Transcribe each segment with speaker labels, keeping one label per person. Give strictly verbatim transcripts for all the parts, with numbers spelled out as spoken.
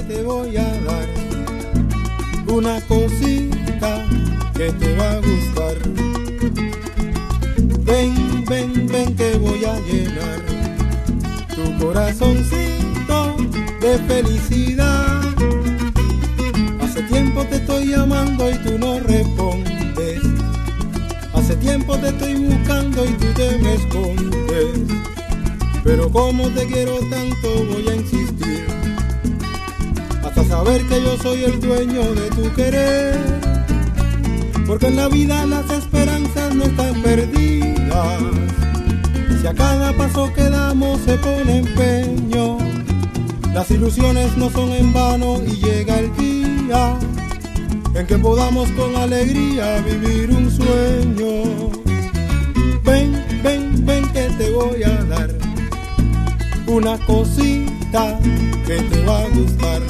Speaker 1: te voy a dar una cosita que te va a gustar. Ven, ven, ven que voy a llenar tu corazoncito de felicidad. Hace tiempo te estoy llamando y tú no respondes. Hace tiempo te estoy buscando y tú te me escondes. Pero como te quiero tanto voy a insistir, hasta saber que yo soy el dueño de tu querer. Porque en la vida las esperanzas no están perdidas. Si a cada paso que damos se pone empeño, las ilusiones no son en vano y llega el día en que podamos con alegría vivir un sueño. Ven, ven, ven que te voy a dar una cosita que te va a gustar.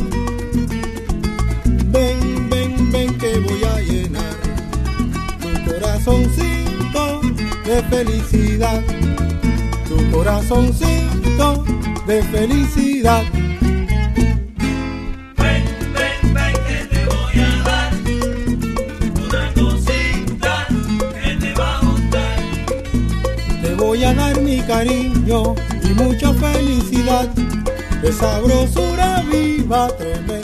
Speaker 1: Ven, ven, ven que voy a llenar tu corazoncito de felicidad. Tu corazoncito de felicidad.
Speaker 2: Ven, ven, ven que te voy a dar una cosita que te va a gustar.
Speaker 1: Te voy a dar mi cariño y mucha felicidad, de sabrosura viva tremenda.